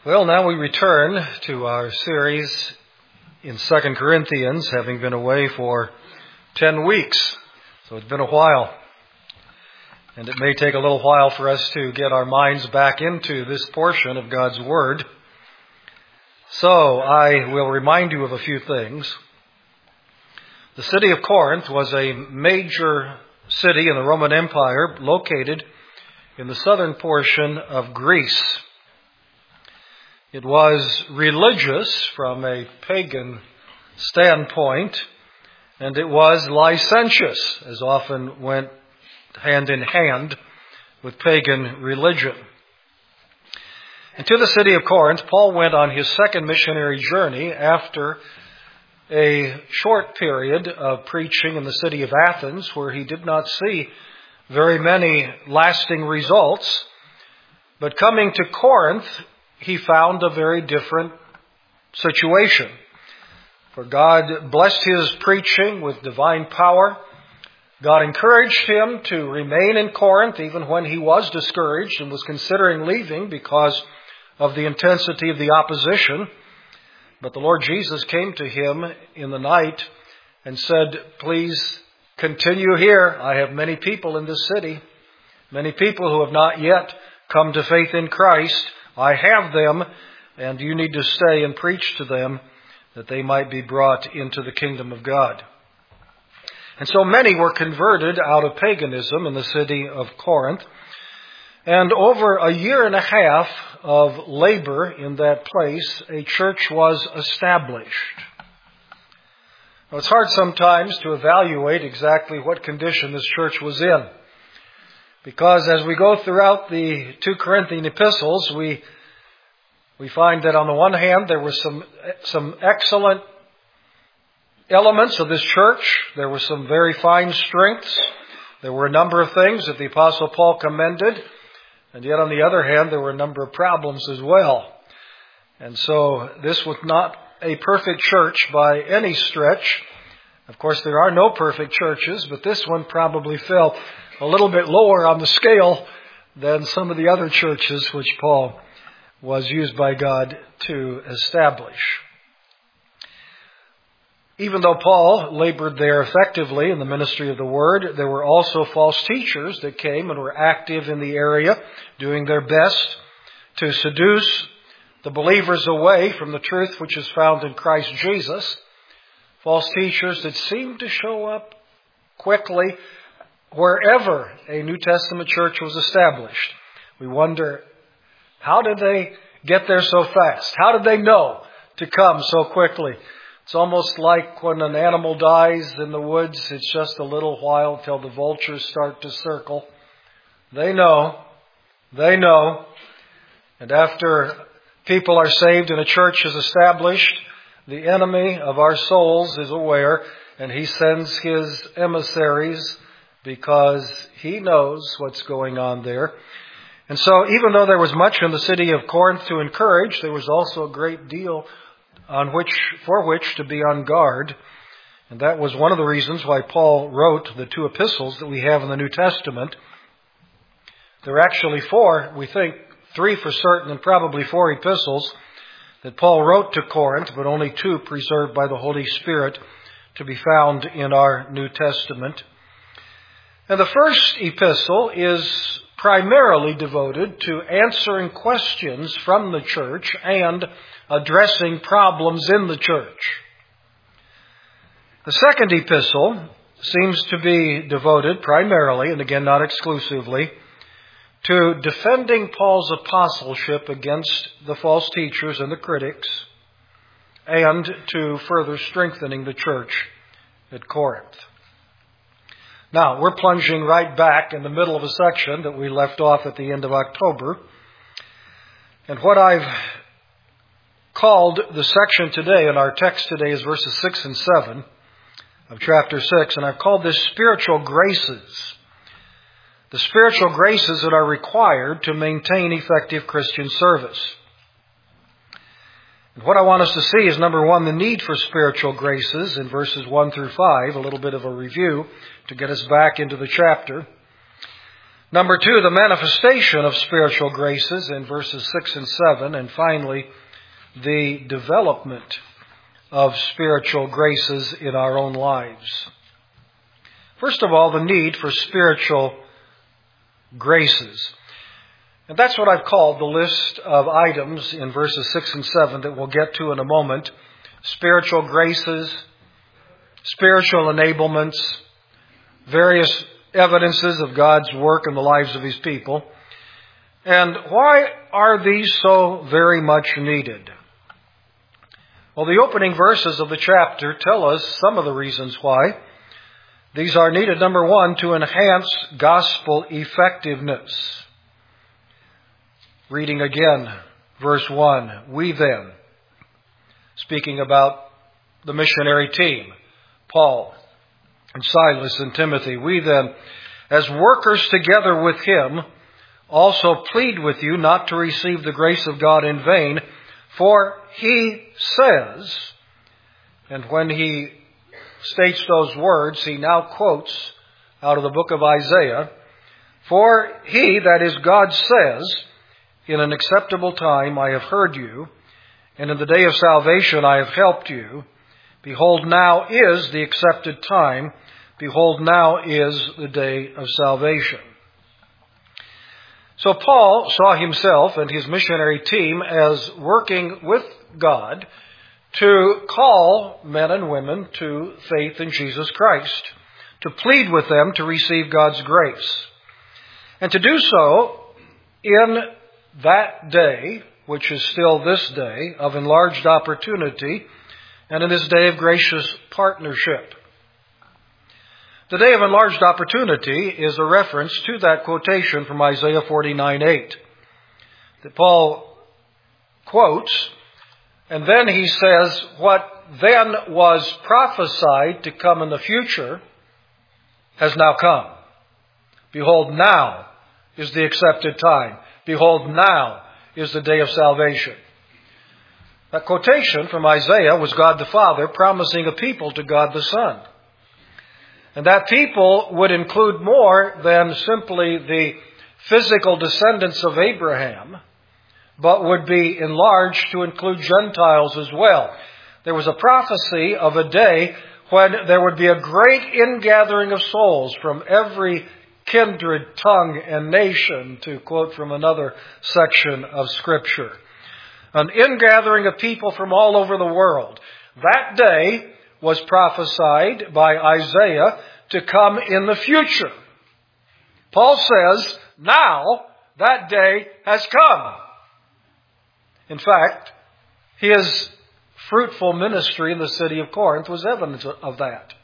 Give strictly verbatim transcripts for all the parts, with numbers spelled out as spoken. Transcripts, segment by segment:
Well, now we return to our series in Second Corinthians, having been away for ten weeks. So it's been a while. And it may take a little while for us to get our minds back into this portion of God's Word. So I will remind you of a few things. The city of Corinth was a major city in the Roman Empire located in the southern portion of Greece. It was religious from a pagan standpoint, and it was licentious, as often went hand in hand with pagan religion. And to the city of Corinth, Paul went on his second missionary journey after a short period of preaching in the city of Athens, where he did not see very many lasting results. But coming to Corinth, he found a very different situation. For God blessed his preaching with divine power. God encouraged him to remain in Corinth even when he was discouraged and was considering leaving because of the intensity of the opposition. But the Lord Jesus came to him in the night and said, "Please continue here. I have many people in this city, many people who have not yet come to faith in Christ. I have them, and you need to stay and preach to them that they might be brought into the kingdom of God." And so many were converted out of paganism in the city of Corinth. And over a year and a half of labor in that place, a church was established. Now, it's hard sometimes to evaluate exactly what condition this church was in. Because as we go throughout the two Corinthian epistles, we we find that on the one hand, there were some some excellent elements of this church. There were some very fine strengths. There were a number of things that the Apostle Paul commended. And yet on the other hand, there were a number of problems as well. And so this was not a perfect church by any stretch. Of course, there are no perfect churches, but this one probably fell a little bit lower on the scale than some of the other churches which Paul was used by God to establish. Even though Paul labored there effectively in the ministry of the Word, there were also false teachers that came and were active in the area, doing their best to seduce the believers away from the truth which is found in Christ Jesus. False teachers that seemed to show up quickly wherever a New Testament church was established. We wonder, how did they get there so fast? How did they know to come so quickly? It's almost like when an animal dies in the woods, it's just a little while till the vultures start to circle. They know. They know. And after people are saved and a church is established, the enemy of our souls is aware, and he sends his emissaries because he knows what's going on there. And so even though there was much in the city of Corinth to encourage, there was also a great deal on which, for which to be on guard. And that was one of the reasons why Paul wrote the two epistles that we have in the New Testament. There are actually four, we think, three for certain, and probably four epistles that Paul wrote to Corinth, but only two preserved by the Holy Spirit to be found in our New Testament. And the first epistle is primarily devoted to answering questions from the church and addressing problems in the church. The second epistle seems to be devoted primarily, and again not exclusively, to defending Paul's apostleship against the false teachers and the critics, and to further strengthening the church at Corinth. Now, we're plunging right back in the middle of a section that we left off at the end of October. And what I've called the section today, and our text today is verses six and seven of chapter six, and I've called this spiritual graces. The spiritual graces that are required to maintain effective Christian service. And what I want us to see is, number one, the need for spiritual graces in verses one through five, a little bit of a review to get us back into the chapter. Number two, the manifestation of spiritual graces in verses six and seven. And finally, the development of spiritual graces in our own lives. First of all, the need for spiritual graces. And that's what I've called the list of items in verses six and seven that we'll get to in a moment. Spiritual graces, spiritual enablements, various evidences of God's work in the lives of His people. And why are these so very much needed? Well, the opening verses of the chapter tell us some of the reasons why. These are needed, number one, to enhance gospel effectiveness. Reading again, verse one, we then, speaking about the missionary team, Paul and Silas and Timothy, we then, as workers together with him, also plead with you not to receive the grace of God in vain, for he says, and when he states those words, he now quotes out of the book of Isaiah, for he, that is God, says, in an acceptable time I have heard you, and in the day of salvation I have helped you. Behold, now is the accepted time. Behold, now is the day of salvation. So Paul saw himself and his missionary team as working with God to call men and women to faith in Jesus Christ, to plead with them to receive God's grace, and to do so in that day, which is still this day, of enlarged opportunity, and in this day of gracious partnership. The day of enlarged opportunity is a reference to that quotation from Isaiah forty-nine eight that Paul quotes, and then he says, what then was prophesied to come in the future has now come. Behold, now is the accepted time. Behold, now is the day of salvation. That quotation from Isaiah was God the Father promising a people to God the Son. And that people would include more than simply the physical descendants of Abraham, but would be enlarged to include Gentiles as well. There was a prophecy of a day when there would be a great ingathering of souls from every kindred, tongue, and nation, to quote from another section of Scripture. An ingathering of people from all over the world. That day was prophesied by Isaiah to come in the future. Paul says, now that day has come. In fact, his fruitful ministry in the city of Corinth was evidence of that.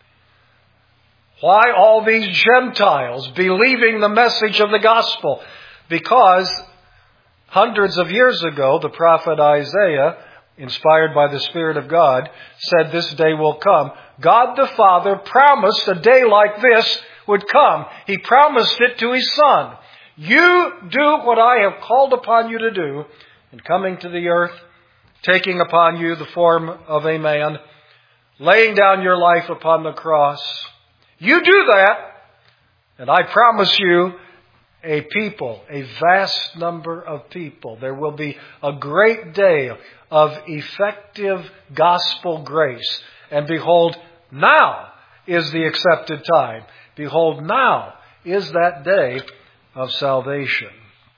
Why all these Gentiles believing the message of the gospel? Because hundreds of years ago, the prophet Isaiah, inspired by the Spirit of God, said this day will come. God the Father promised a day like this would come. He promised it to His Son. You do what I have called upon you to do in coming to the earth, taking upon you the form of a man, laying down your life upon the cross. You do that, and I promise you a people, a vast number of people. There will be a great day of effective gospel grace. And behold, now is the accepted time. Behold, now is that day of salvation.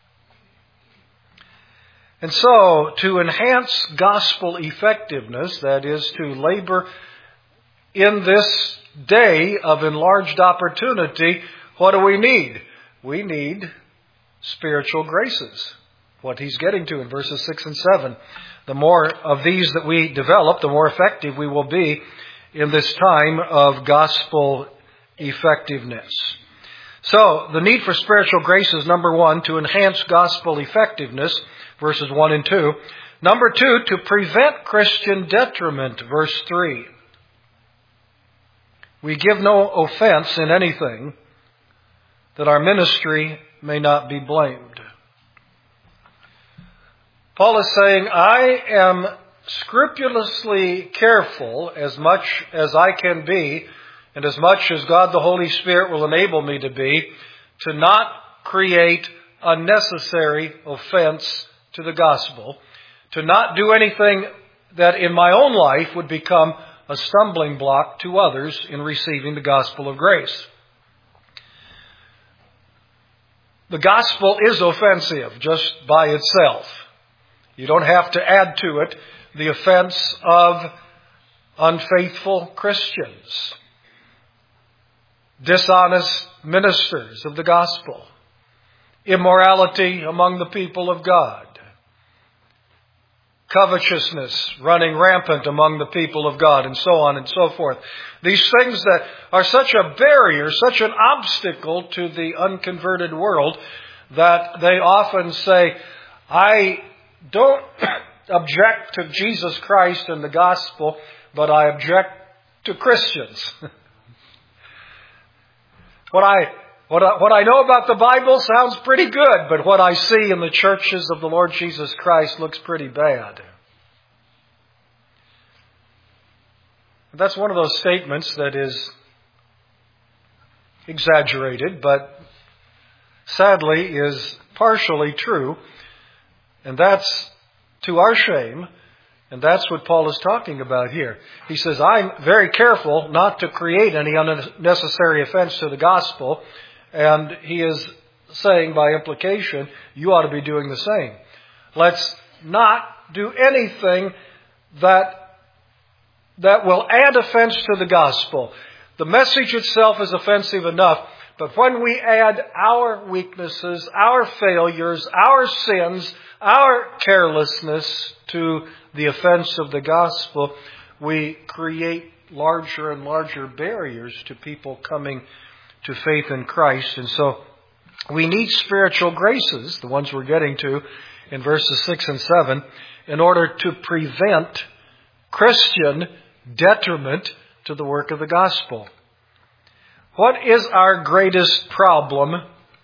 And so, to enhance gospel effectiveness, that is, to labor in this day of enlarged opportunity, what do we need? We need spiritual graces. What he's getting to in verses six and seven. The more of these that we develop, the more effective we will be in this time of gospel effectiveness. So, the need for spiritual grace is, number one, to enhance gospel effectiveness, verses one and two. Number two, to prevent Christian detriment, verse three. We give no offense in anything, that our ministry may not be blamed. Paul is saying, I am scrupulously careful, as much as I can be, and as much as God the Holy Spirit will enable me to be, to not create unnecessary offense to the gospel, to not do anything that in my own life would become a stumbling block to others in receiving the gospel of grace. The gospel is offensive just by itself. You don't have to add to it the offense of unfaithful Christians, dishonest ministers of the gospel, immorality among the people of God, covetousness running rampant among the people of God, and so on and so forth. These things that are such a barrier, such an obstacle to the unconverted world, that they often say, I don't object to Jesus Christ and the gospel, but I object to Christians. What I What I, what I know about the Bible sounds pretty good, but what I see in the churches of the Lord Jesus Christ looks pretty bad. That's one of those statements that is exaggerated, but sadly is partially true. And that's to our shame. And that's what Paul is talking about here. He says, I'm very careful not to create any unnecessary offense to the gospel. And he is saying by implication, you ought to be doing the same. Let's not do anything that, that will add offense to the gospel. The message itself is offensive enough, but when we add our weaknesses, our failures, our sins, our carelessness to the offense of the gospel, we create larger and larger barriers to people coming to faith in Christ. And so we need spiritual graces, the ones we're getting to in verses six and seven, in order to prevent Christian detriment to the work of the gospel. What is our greatest problem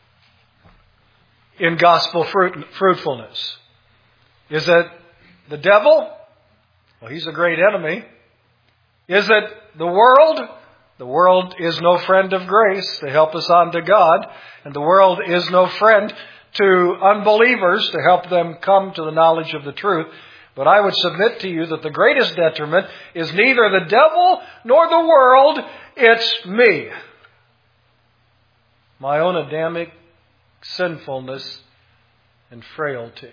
in gospel fruit, fruitfulness? Is it the devil? Well, he's a great enemy. Is it the world? The world is no friend of grace to help us on to God, and the world is no friend to unbelievers to help them come to the knowledge of the truth. But I would submit to you that the greatest detriment is neither the devil nor the world, it's me. My own Adamic sinfulness and frailty.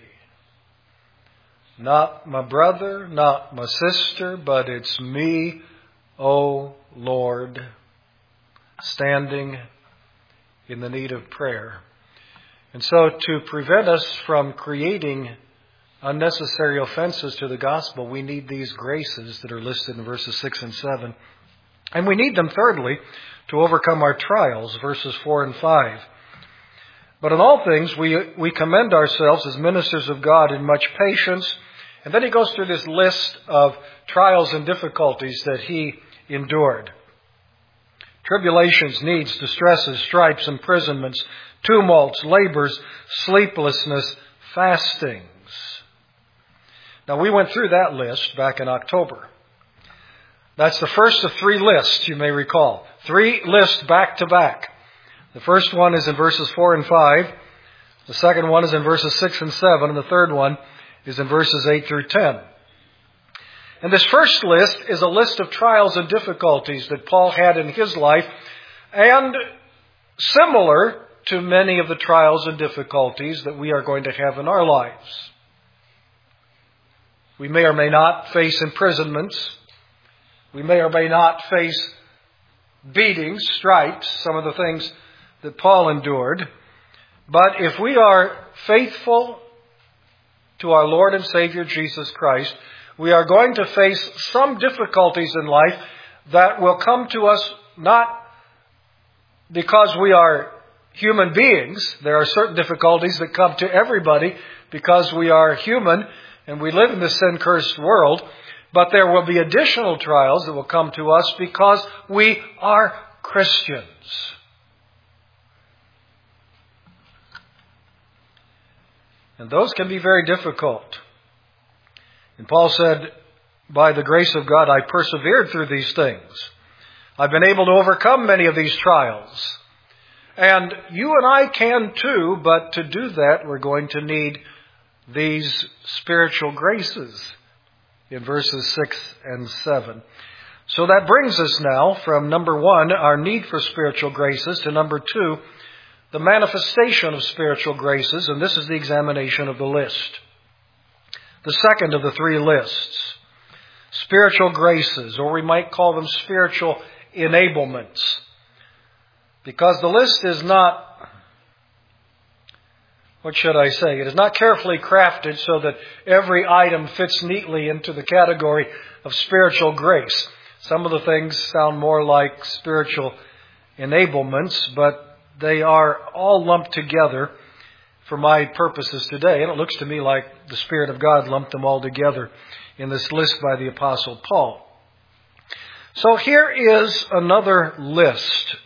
Not my brother, not my sister, but it's me, O Lord, standing in the need of prayer. And so to prevent us from creating unnecessary offenses to the gospel, we need these graces that are listed in verses six and seven. And we need them, thirdly, to overcome our trials, verses four and five. But in all things, we, we commend ourselves as ministers of God in much patience. And then he goes through this list of trials and difficulties that he endured. Tribulations, needs, distresses, stripes, imprisonments, tumults, labors, sleeplessness, fastings. Now, we went through that list back in October. That's the first of three lists, you may recall. Three lists back to back. The first one is in verses four and five. The second one is in verses six and seven. And the third one is in verses eight through ten. And this first list is a list of trials and difficulties that Paul had in his life, and similar to many of the trials and difficulties that we are going to have in our lives. We may or may not face imprisonments. We may or may not face beatings, stripes, some of the things that Paul endured. But if we are faithful to our Lord and Savior Jesus Christ, we are going to face some difficulties in life that will come to us not because we are human beings. There are certain difficulties that come to everybody because we are human and we live in this sin-cursed world. But there will be additional trials that will come to us because we are Christians. And those can be very difficult. And Paul said, by the grace of God, I persevered through these things. I've been able to overcome many of these trials. And you and I can too, but to do that, we're going to need these spiritual graces in verses six and seven. So that brings us now from number one, our need for spiritual graces, to number two, the manifestation of spiritual graces, and this is the examination of the list. The second of the three lists. Spiritual graces, or we might call them spiritual enablements. Because the list is not, what should I say? It is not carefully crafted so that every item fits neatly into the category of spiritual grace. Some of the things sound more like spiritual enablements, but they are all lumped together for my purposes today. And it looks to me like the Spirit of God lumped them all together in this list by the Apostle Paul. So here is another list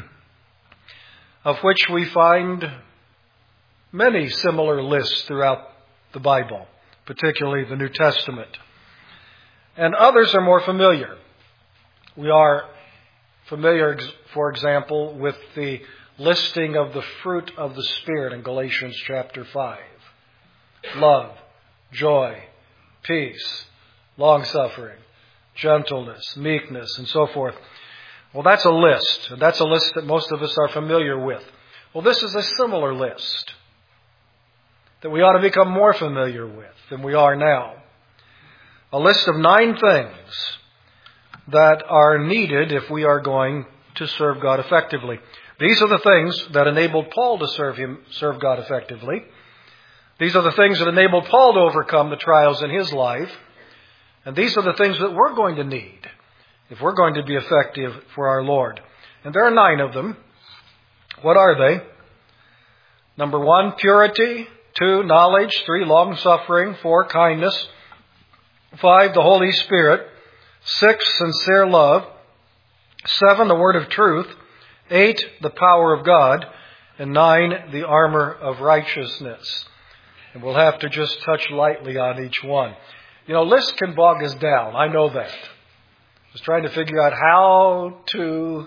of which we find many similar lists throughout the Bible, particularly the New Testament. And others are more familiar. We are familiar, for example, with the listing of the fruit of the Spirit in Galatians chapter five. Love, joy, peace, long-suffering, gentleness, meekness, and so forth. Well, that's a list, and that's a list that most of us are familiar with. Well, this is a similar list that we ought to become more familiar with than we are now. A list of nine things that are needed if we are going to serve God effectively. These are the things that enabled Paul to serve him, serve God effectively. These are the things that enabled Paul to overcome the trials in his life. And these are the things that we're going to need if we're going to be effective for our Lord. And there are nine of them. What are they? Number one, purity. Two, knowledge. Three, long-suffering. Four, kindness. Five, the Holy Spirit. Six, sincere love. Seven, the word of truth. Eight, the power of God. And nine, the armor of righteousness. And we'll have to just touch lightly on each one. You know, lists can bog us down. I know that. I was trying to figure out how to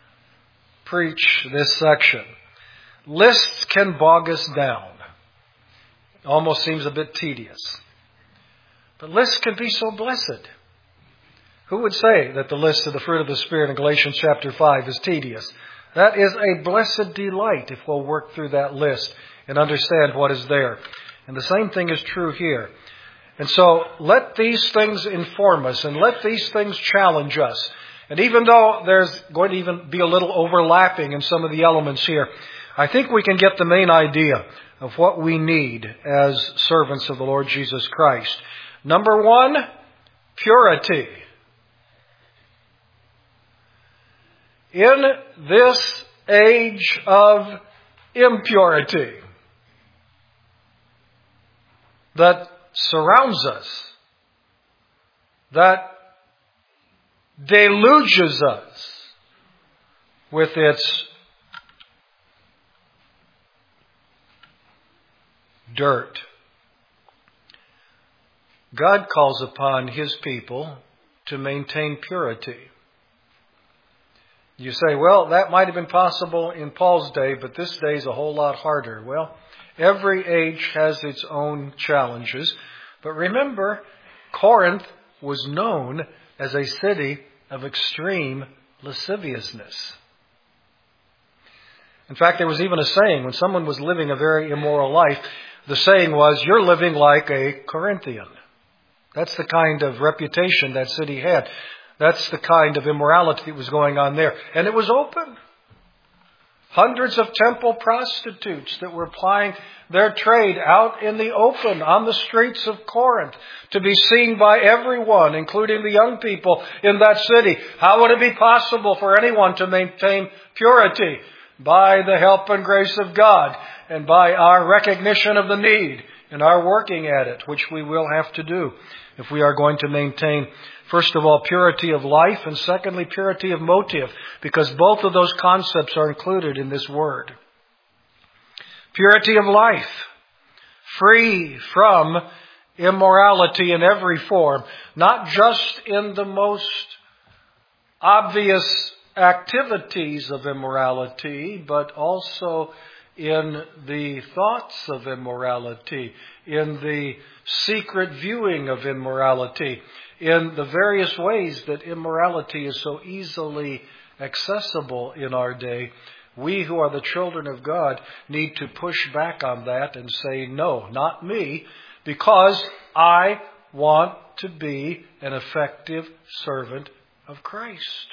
preach this section. Lists can bog us down. It almost seems a bit tedious. But lists can be so blessed. Who would say that the list of the fruit of the Spirit in Galatians chapter five is tedious? That is a blessed delight if we'll work through that list and understand what is there. And the same thing is true here. And so let these things inform us and let these things challenge us. And even though there's going to even be a little overlapping in some of the elements here, I think we can get the main idea of what we need as servants of the Lord Jesus Christ. Number one, purity. In this age of impurity that surrounds us, that deluges us with its dirt, God calls upon His people to maintain purity. You say, well, that might have been possible in Paul's day, but this day is a whole lot harder. Well, every age has its own challenges. But remember, Corinth was known as a city of extreme lasciviousness. In fact, there was even a saying, when someone was living a very immoral life, the saying was, you're living like a Corinthian. That's the kind of reputation that city had. That's the kind of immorality that was going on there. And it was open. Hundreds of temple prostitutes that were plying their trade out in the open on the streets of Corinth to be seen by everyone, including the young people in that city. How would it be possible for anyone to maintain purity? By the help and grace of God and by our recognition of the need and our working at it, which we will have to do if we are going to maintain, first of all, purity of life, and secondly, purity of motive, because both of those concepts are included in this word. Purity of life, free from immorality in every form, not just in the most obvious activities of immorality, but also in the thoughts of immorality, in the secret viewing of immorality, in the various ways that immorality is so easily accessible in our day. We who are the children of God need to push back on that and say, no, not me, because I want to be an effective servant of Christ.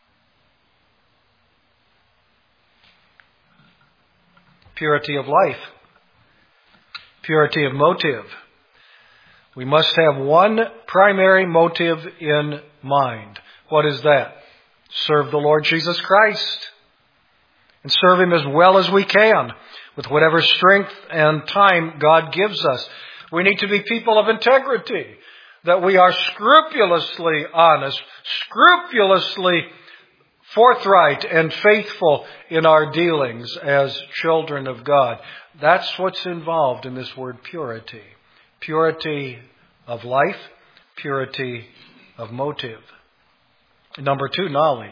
Purity of life. Purity of motive. We must have one primary motive in mind. What is that? Serve the Lord Jesus Christ. And serve Him as well as we can, with whatever strength and time God gives us. We need to be people of integrity, that we are scrupulously honest, scrupulously forthright and faithful in our dealings as children of God. That's what's involved in this word purity. Purity of life, purity of motive. Number two, knowledge.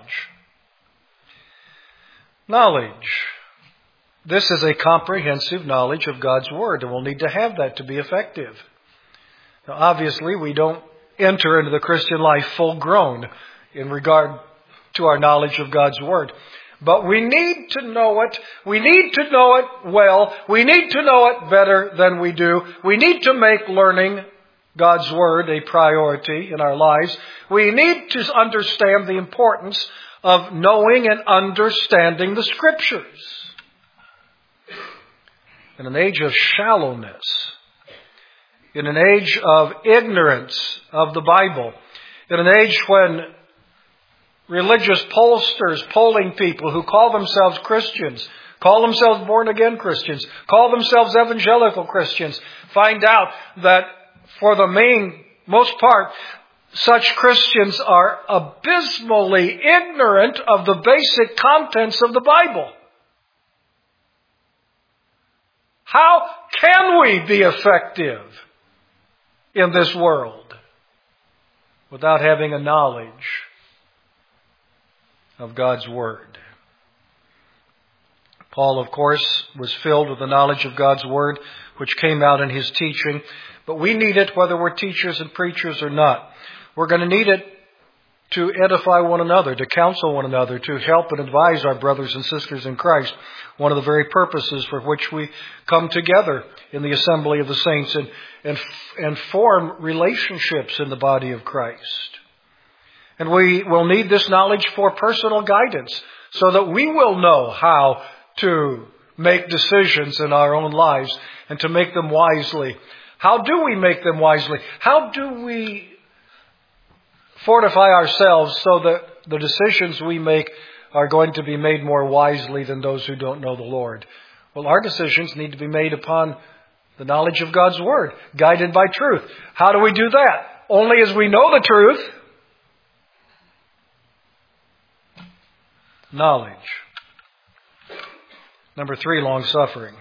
Knowledge. This is a comprehensive knowledge of God's Word, and we'll need to have that to be effective. Now, obviously, we don't enter into the Christian life full grown in regard to our knowledge of God's Word. But we need to know it. We need to know it well. We need to know it better than we do. We need to make learning God's Word a priority in our lives. We need to understand the importance of knowing and understanding the Scriptures. In an age of shallowness, in an age of ignorance of the Bible, in an age when religious pollsters, polling people who call themselves Christians, call themselves born-again Christians, call themselves evangelical Christians, find out that for the main, most part, such Christians are abysmally ignorant of the basic contents of the Bible. How can we be effective in this world without having a knowledge of God's Word? Paul, of course, was filled with the knowledge of God's Word, which came out in his teaching. But we need it whether we're teachers and preachers or not. We're going to need it to edify one another, to counsel one another, to help and advise our brothers and sisters in Christ. One of the very purposes for which we come together in the assembly of the saints and, and, and form relationships in the body of Christ. And we will need this knowledge for personal guidance so that we will know how to make decisions in our own lives and to make them wisely. How do we make them wisely? How do we fortify ourselves so that the decisions we make are going to be made more wisely than those who don't know the Lord? Well, our decisions need to be made upon the knowledge of God's Word, guided by truth. How do we do that? Only as we know the truth. Knowledge. Number three, long-suffering.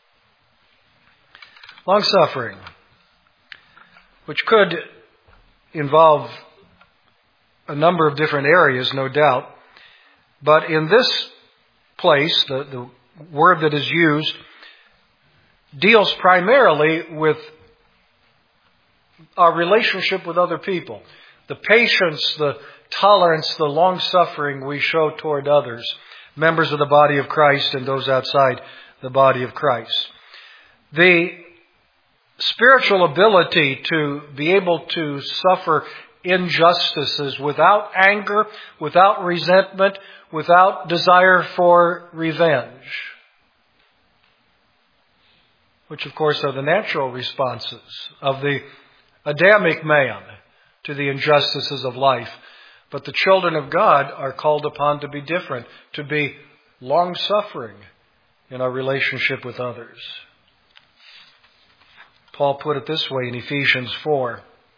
Long-suffering, which could involve a number of different areas, no doubt. But in this place, the, the word that is used deals primarily with our relationship with other people. The patience, the tolerance, the long-suffering we show toward others, members of the body of Christ and those outside the body of Christ. The spiritual ability to be able to suffer injustices without anger, without resentment, without desire for revenge, which of course are the natural responses of the Adamic man to the injustices of life. But the children of God are called upon to be different, to be long-suffering in our relationship with others. Paul put it this way in Ephesians four.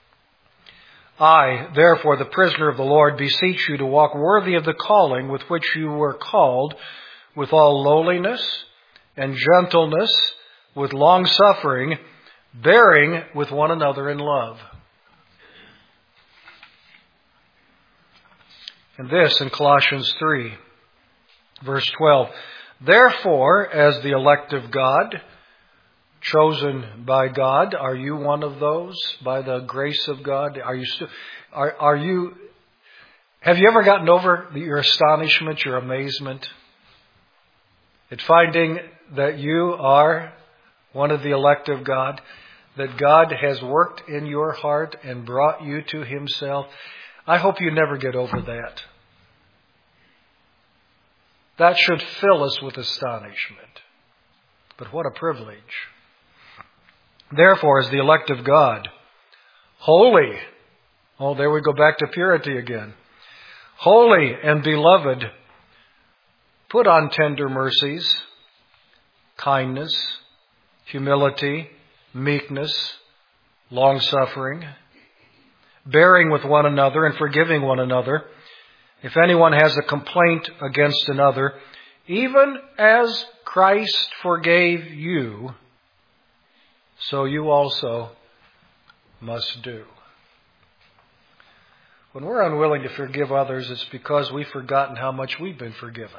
I, therefore, the prisoner of the Lord, beseech you to walk worthy of the calling with which you were called, with all lowliness and gentleness, with long-suffering, bearing with one another in love. And this in Colossians three, verse twelve. Therefore, as the elect of God, chosen by God, are you one of those by the grace of God? Are you still, are, are you, have you ever gotten over your astonishment, your amazement at finding that you are one of the elect of God, that God has worked in your heart and brought you to Himself? I hope you never get over that. That should fill us with astonishment. But what a privilege. Therefore, as the elect of God, holy. Oh, there we go back to purity again. Holy and beloved, put on tender mercies, kindness, humility, meekness, long-suffering, bearing with one another and forgiving one another. If anyone has a complaint against another, even as Christ forgave you, so you also must do. When we're unwilling to forgive others, it's because we've forgotten how much we've been forgiven.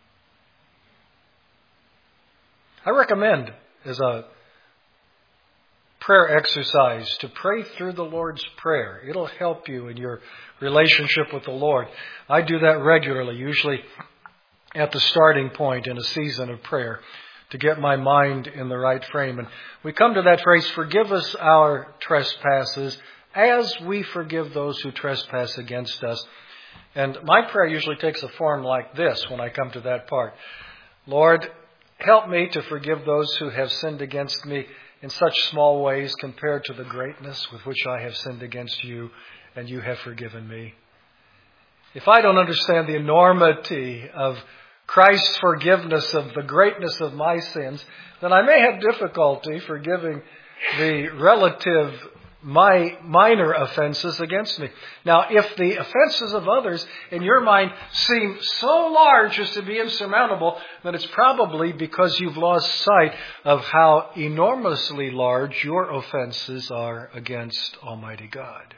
I recommend, as a prayer exercise, to pray through the Lord's Prayer. It'll help you in your relationship with the Lord. I do that regularly, usually at the starting point in a season of prayer, to get my mind in the right frame. And we come to that phrase, forgive us our trespasses as we forgive those who trespass against us. And my prayer usually takes a form like this when I come to that part. Lord, help me to forgive those who have sinned against me in such small ways compared to the greatness with which I have sinned against you and you have forgiven me. If I don't understand the enormity of Christ's forgiveness of the greatness of my sins, then I may have difficulty forgiving the relative my minor offenses against me. Now, if the offenses of others in your mind seem so large as to be insurmountable, then it's probably because you've lost sight of how enormously large your offenses are against Almighty God.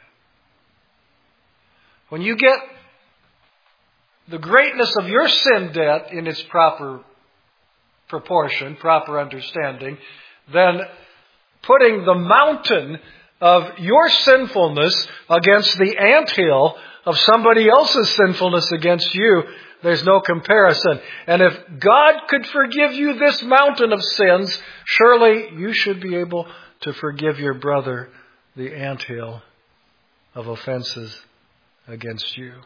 When you get the greatness of your sin debt in its proper proportion, proper understanding, then putting the mountain of your sinfulness against the anthill of somebody else's sinfulness against you, there's no comparison. And if God could forgive you this mountain of sins, surely you should be able to forgive your brother the anthill of offenses against you.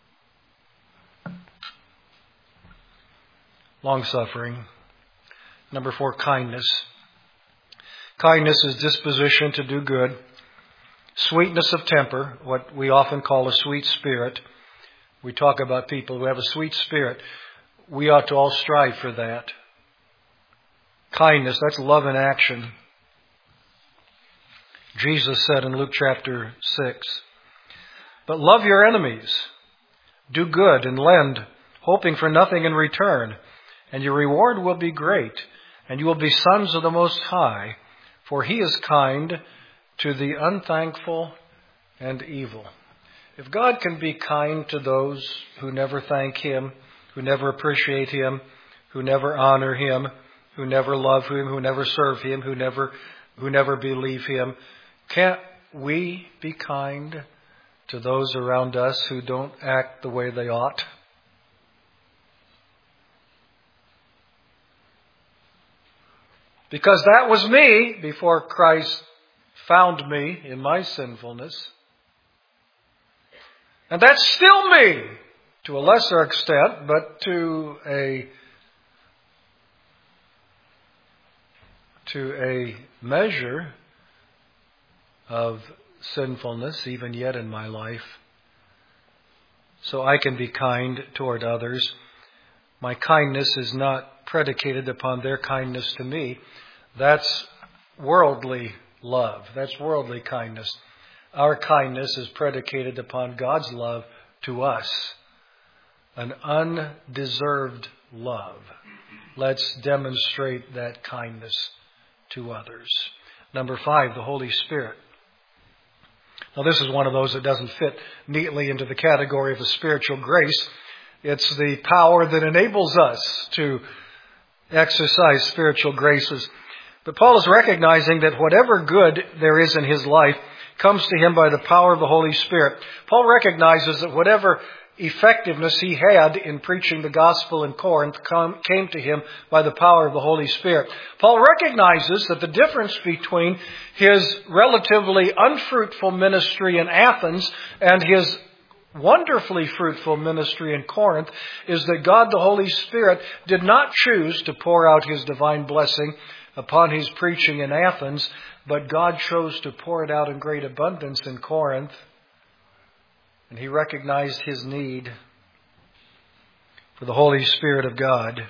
Long-suffering. Number four, kindness. Kindness is disposition to do good. Sweetness of temper, what we often call a sweet spirit. We talk about people who have a sweet spirit. We ought to all strive for that. Kindness, that's love in action. Jesus said in Luke chapter six, but love your enemies. Do good and lend, hoping for nothing in return. And your reward will be great, and you will be sons of the Most High, for He is kind to the unthankful and evil. If God can be kind to those who never thank Him, who never appreciate Him, who never honor Him, who never love Him, who never serve Him, who never, who never believe Him, can't we be kind to those around us who don't act the way they ought? Because that was me before Christ found me in my sinfulness. And that's still me to a lesser extent, but to a to a measure of sinfulness even yet in my life. So I can be kind toward others. My kindness is not predicated upon their kindness to me. That's worldly love. That's worldly kindness. Our kindness is predicated upon God's love to us. An undeserved love. Let's demonstrate that kindness to others. Number five, the Holy Spirit. Now, this is one of those that doesn't fit neatly into the category of a spiritual grace. It's the power that enables us to exercise spiritual graces. But Paul is recognizing that whatever good there is in his life comes to him by the power of the Holy Spirit. Paul recognizes that whatever effectiveness he had in preaching the gospel in Corinth came to him by the power of the Holy Spirit. Paul recognizes that the difference between his relatively unfruitful ministry in Athens and his wonderfully fruitful ministry in Corinth is that God the Holy Spirit did not choose to pour out his divine blessing upon his preaching in Athens, but God chose to pour it out in great abundance in Corinth. And he recognized his need for the Holy Spirit of God.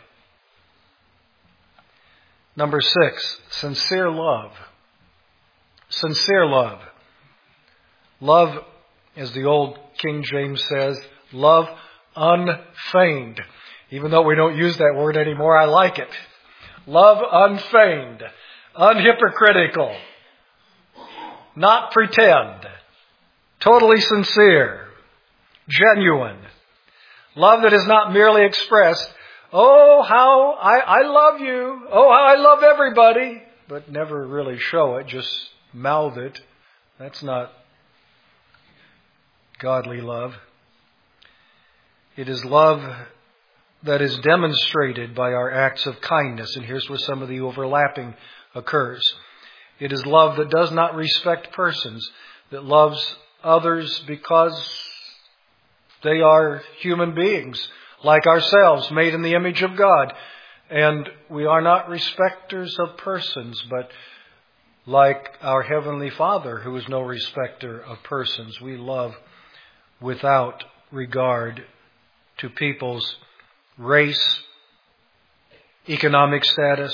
Number six, sincere love. Sincere love. Love, as the old King James says, love unfeigned. Even though we don't use that word anymore, I like it. Love unfeigned, unhypocritical, not pretend, totally sincere, genuine. Love that is not merely expressed, oh, how I, I love you, oh, how I love everybody, but never really show it, just mouth it. That's not godly love. It is love that is demonstrated by our acts of kindness. And here's where some of the overlapping occurs. It is love that does not respect persons, that loves others because they are human beings like ourselves, made in the image of God. And we are not respecters of persons, but like our Heavenly Father, who is no respecter of persons, we love without regard to people's race, economic status,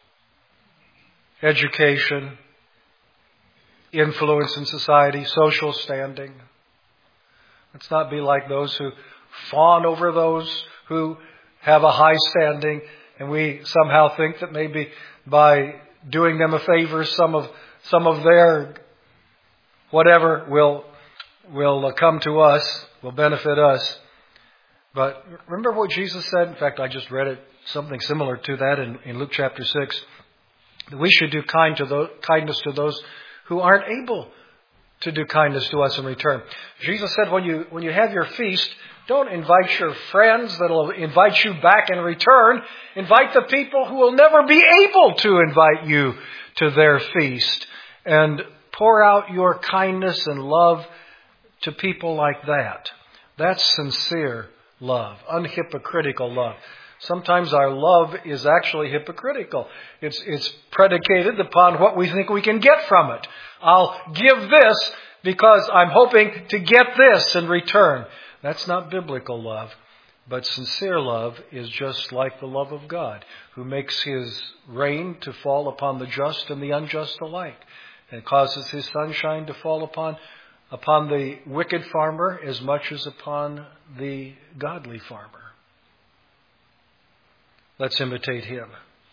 education, influence in society, social standing. Let's not be like those who fawn over those who have a high standing, and we somehow think that maybe by doing them a favor, some of some of their whatever will will come to us, will benefit us. But remember what Jesus said? In fact, I just read it, something similar to that in, in Luke chapter six. That we should do kind to those, kindness to those who aren't able to do kindness to us in return. Jesus said, when you when you have your feast, don't invite your friends that will invite you back in return. Invite the people who will never be able to invite you to their feast. And pour out your kindness and love to people like that. That's sincere love, unhypocritical love. Sometimes our love is actually hypocritical. It's, it's predicated upon what we think we can get from it. I'll give this because I'm hoping to get this in return. That's not biblical love. But sincere love is just like the love of God, who makes his rain to fall upon the just and the unjust alike, and causes his sunshine to fall upon upon the wicked farmer as much as upon the godly farmer. Let's imitate him.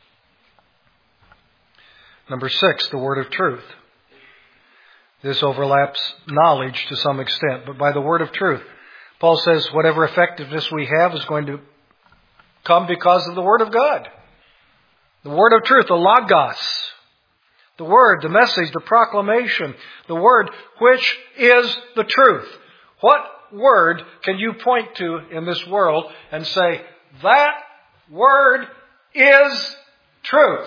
Number six, the word of truth. This overlaps knowledge to some extent, but by the word of truth. Paul says whatever effectiveness we have is going to come because of the word of God. The word of truth, the logos. The word, the message, the proclamation, the word which is the truth. What word can you point to in this world and say, that word is truth?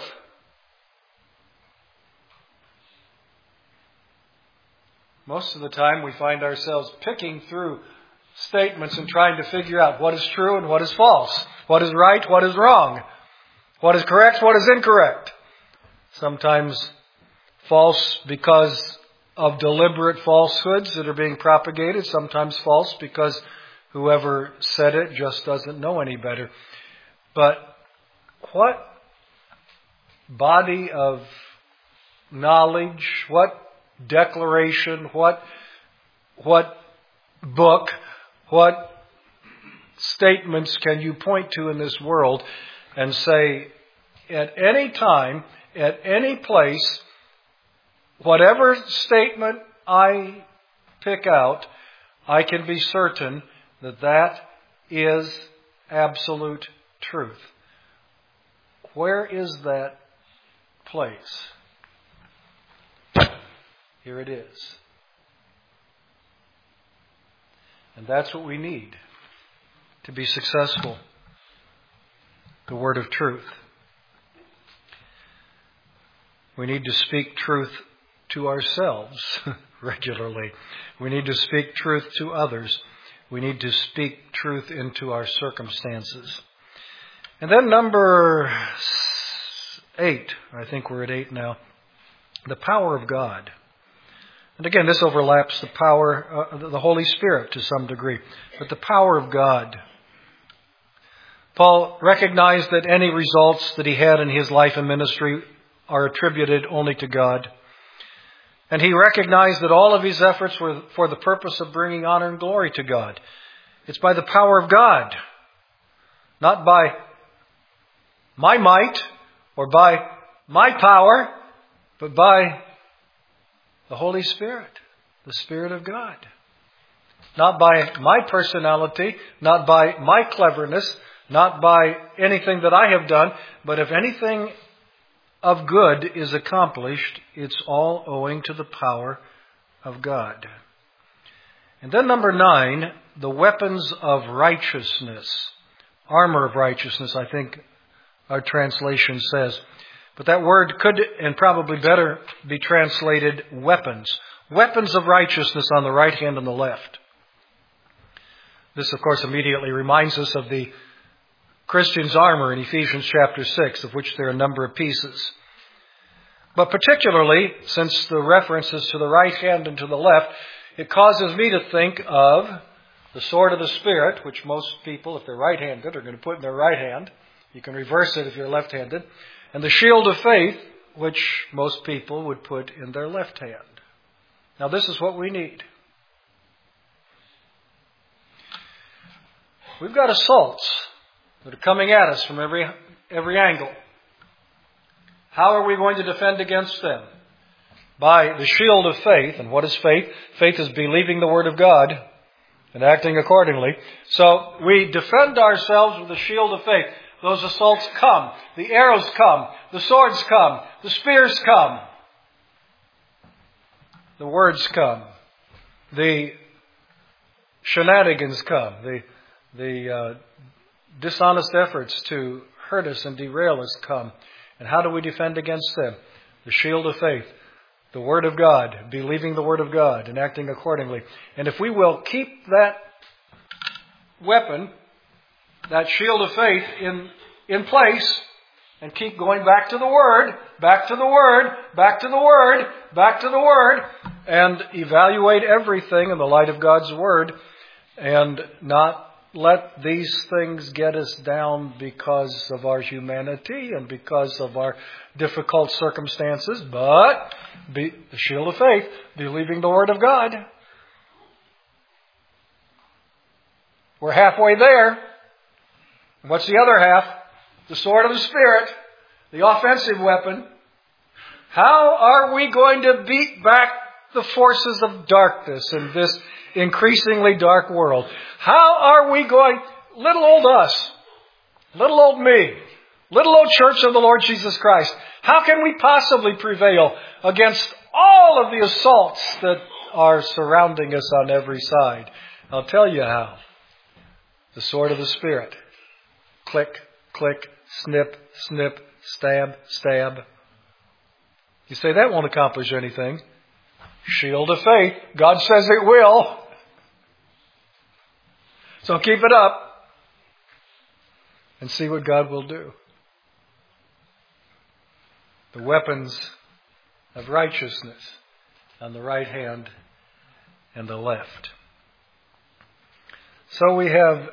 Most of the time we find ourselves picking through statements and trying to figure out what is true and what is false, what is right, what is wrong, what is correct, what is incorrect. Sometimes false because of deliberate falsehoods that are being propagated. Sometimes false because whoever said it just doesn't know any better. But what body of knowledge, what declaration, what what book, what statements can you point to in this world and say, at any time, at any place, whatever statement I pick out, I can be certain that that is absolute truth. Where is that place? Here it is. And that's what we need to be successful. The word of truth. We need to speak truth to ourselves regularly. We need to speak truth to others. We need to speak truth into our circumstances. And then number eight, I think we're at eight now, the power of God. And again, this overlaps the power of the Holy Spirit to some degree, but the power of God. Paul recognized that any results that he had in his life and ministry are attributed only to God. And he recognized that all of his efforts were for the purpose of bringing honor and glory to God. It's by the power of God, not by my might or by my power, but by the Holy Spirit, the Spirit of God. Not by my personality, not by my cleverness, not by anything that I have done, but if anything of good is accomplished, it's all owing to the power of God. And then number nine, the weapons of righteousness. Armor of righteousness, I think our translation says. But that word could and probably better be translated weapons. Weapons of righteousness on the right hand and the left. This, of course, immediately reminds us of the Christian's armor in Ephesians chapter six, of which there are a number of pieces. But particularly, since the reference is to the right hand and to the left, it causes me to think of the sword of the Spirit, which most people, if they're right-handed, are going to put in their right hand. You can reverse it if you're left-handed. And the shield of faith, which most people would put in their left hand. Now, this is what we need. We've got assaults that are coming at us from every every angle. How are we going to defend against them? By the shield of faith. And what is faith? Faith is believing the Word of God and acting accordingly. So we defend ourselves with the shield of faith. Those assaults come. The arrows come. The swords come. The spears come. The words come. The shenanigans come. The, the uh, dishonest efforts to hurt us and derail us come. And how do we defend against them? The shield of faith. The Word of God. Believing the Word of God and acting accordingly. And if we will keep that weapon, that shield of faith in, in place, and keep going back to the Word, back to the Word, back to the Word, back to the Word, and evaluate everything in the light of God's Word, and not let these things get us down because of our humanity and because of our difficult circumstances, but be the shield of faith, believing the Word of God. We're halfway there. What's the other half? The sword of the Spirit, the offensive weapon. How are we going to beat back the forces of darkness in this increasingly dark world? How are we going, little old us, little old me, little old church of the Lord Jesus Christ, how can we possibly prevail against all of the assaults that are surrounding us on every side? I'll tell you how. The sword of the Spirit. Click, click, snip, snip, stab, stab. You say that won't accomplish anything. Shield of faith. God says it will. So keep it up and see what God will do. The weapons of righteousness on the right hand and the left. So we have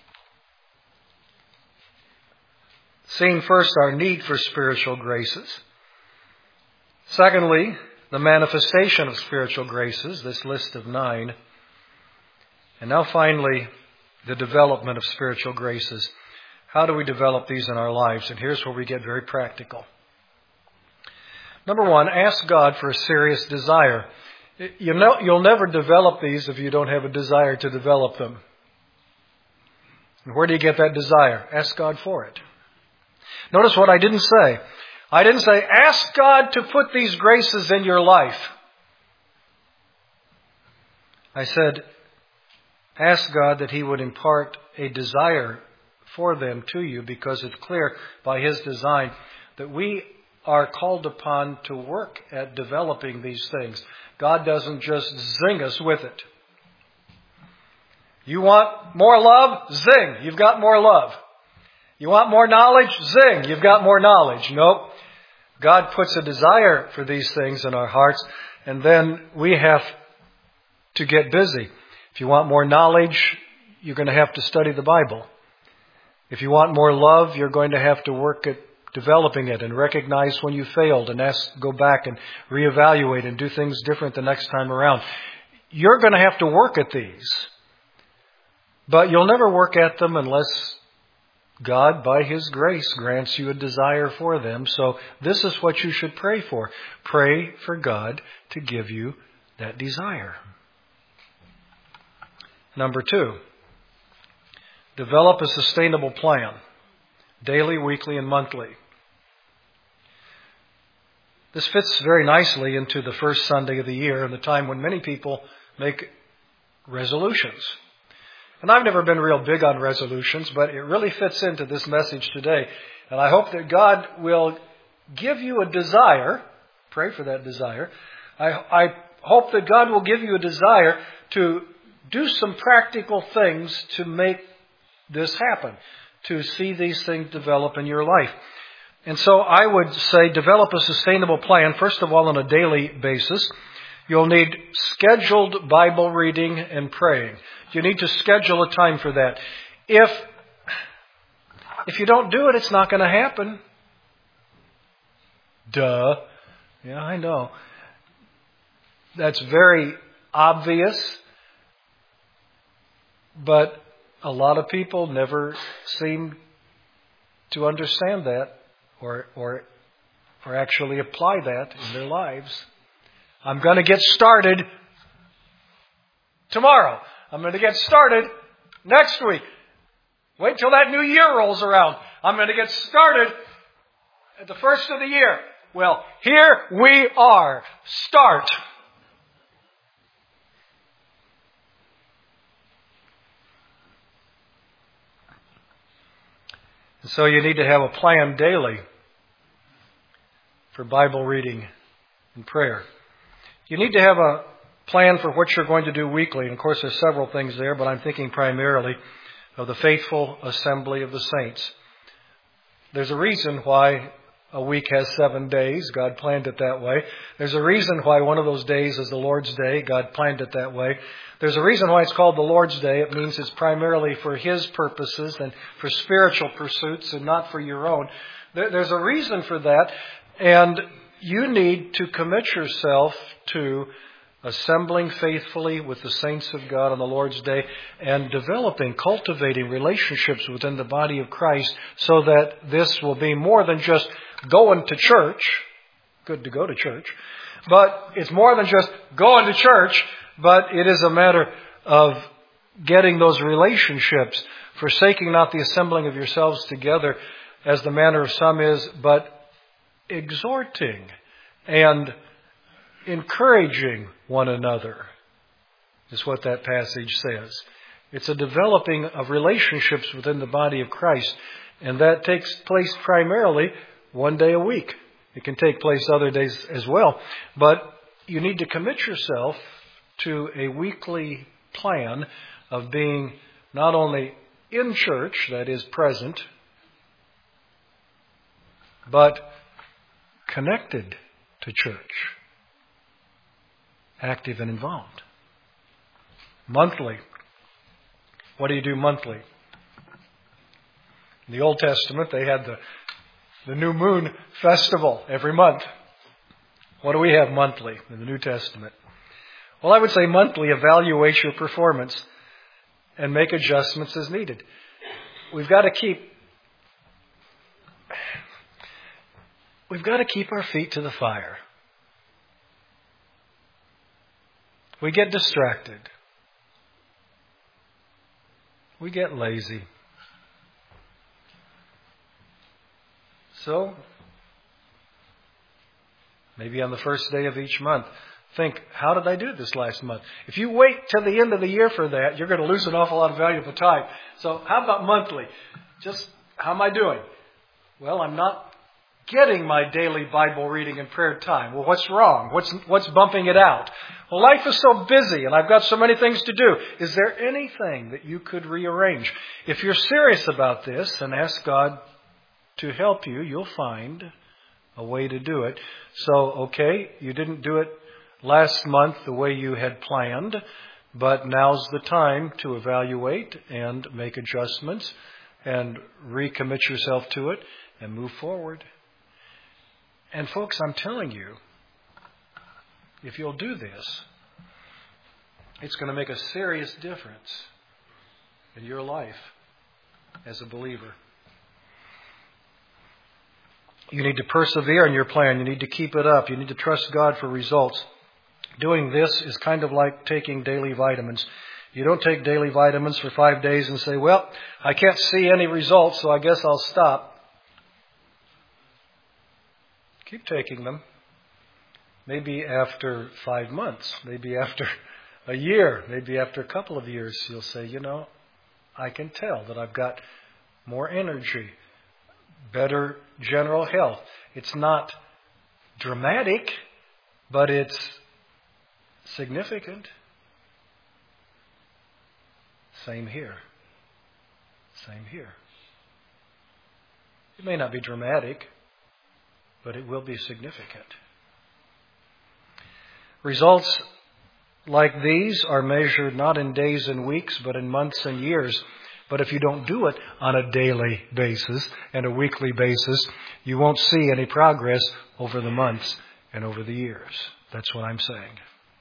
seen first our need for spiritual graces. Secondly, the manifestation of spiritual graces, this list of nine. And now finally, the development of spiritual graces. How do we develop these in our lives? And here's where we get very practical. Number one, ask God for a serious desire. You know, you'll never develop these if you don't have a desire to develop them. And where do you get that desire? Ask God for it. Notice what I didn't say. I didn't say, ask God to put these graces in your life. I said, ask God that He would impart a desire for them to you, because it's clear by His design that we are called upon to work at developing these things. God doesn't just zing us with it. You want more love? Zing. You've got more love. You want more knowledge? Zing. You've got more knowledge. Nope. God puts a desire for these things in our hearts, and then we have to get busy. If you want more knowledge, you're going to have to study the Bible. If you want more love, you're going to have to work at developing it and recognize when you failed and ask, go back and reevaluate and do things different the next time around. You're going to have to work at these. But you'll never work at them unless God, by His grace, grants you a desire for them. So this is what you should pray for. Pray for God to give you that desire. Number two, develop a sustainable plan, daily, weekly, and monthly. This fits very nicely into the first Sunday of the year and the time when many people make resolutions. And I've never been real big on resolutions, but it really fits into this message today. And I hope that God will give you a desire. Pray for that desire. I, I hope that God will give you a desire to do some practical things to make this happen, to see these things develop in your life. And so I would say develop a sustainable plan, first of all, on a daily basis. You'll need scheduled Bible reading and praying. You need to schedule a time for that. If, if you don't do it, it's not going to happen. Duh. Yeah, I know. That's very obvious. But a lot of people never seem to understand that or, or, or actually apply that in their lives. I'm going to get started tomorrow. I'm going to get started next week. Wait till that new year rolls around. I'm going to get started at the first of the year. Well, here we are. Start. And so you need to have a plan daily for Bible reading and prayer. You need to have a plan for what you're going to do weekly. And of course, there's several things there, but I'm thinking primarily of the faithful assembly of the saints. There's a reason why a week has seven days. God planned it that way. There's a reason why one of those days is the Lord's Day. God planned it that way. There's a reason why it's called the Lord's Day. It means it's primarily for His purposes and for spiritual pursuits and not for your own. There's a reason for that. And you need to commit yourself to assembling faithfully with the saints of God on the Lord's Day and developing, cultivating relationships within the body of Christ so that this will be more than just going to church. Good to go to church. But it's more than just going to church, but it is a matter of getting those relationships, forsaking not the assembling of yourselves together as the manner of some is, but exhorting and encouraging one another is what that passage says. It's a developing of relationships within the body of Christ, and that takes place primarily one day a week. It can take place other days as well, but you need to commit yourself to a weekly plan of being not only in church, that is present, but connected to church, active and involved. Monthly. What do you do monthly? In the Old Testament, they had the, the New Moon Festival every month. What do we have monthly in the New Testament? Well, I would say monthly, evaluate your performance and make adjustments as needed. We've got to keep We've got to keep our feet to the fire. We get distracted. We get lazy. So, maybe on the first day of each month, think, how did I do this last month? If you wait till the end of the year for that, you're going to lose an awful lot of valuable time. So how about monthly? Just, how am I doing? Well, I'm not getting my daily Bible reading and prayer time. Well, what's wrong? What's, what's bumping it out? Well, life is so busy and I've got so many things to do. Is there anything that you could rearrange? If you're serious about this and ask God to help you, you'll find a way to do it. So, okay, you didn't do it last month the way you had planned, but now's the time to evaluate and make adjustments and recommit yourself to it and move forward. And folks, I'm telling you, if you'll do this, it's going to make a serious difference in your life as a believer. You need to persevere in your plan. You need to keep it up. You need to trust God for results. Doing this is kind of like taking daily vitamins. You don't take daily vitamins for five days and say, well, I can't see any results, so I guess I'll stop. Keep taking them. Maybe after five months, maybe after a year, maybe after a couple of years, you'll say, you know, I can tell that I've got more energy, better general health. It's not dramatic, but it's significant. Same here. Same here. It may not be dramatic, but it will be significant. Results like these are measured not in days and weeks, but in months and years. But if you don't do it on a daily basis and a weekly basis, you won't see any progress over the months and over the years. That's what I'm saying.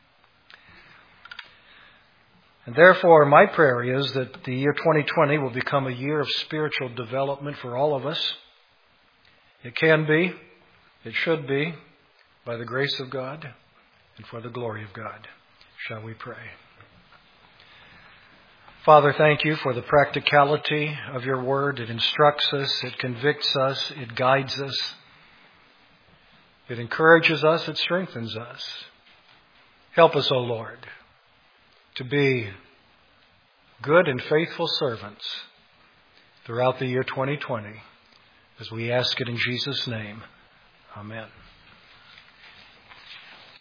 And therefore, my prayer is that the year twenty twenty will become a year of spiritual development for all of us. It can be, it should be, by the grace of God and for the glory of God. Shall we pray? Father, thank you for the practicality of your word. It instructs us, it convicts us, it guides us, it encourages us, it strengthens us. Help us, O Lord, to be good and faithful servants throughout the year twenty twenty, as we ask it in Jesus' name. Amen.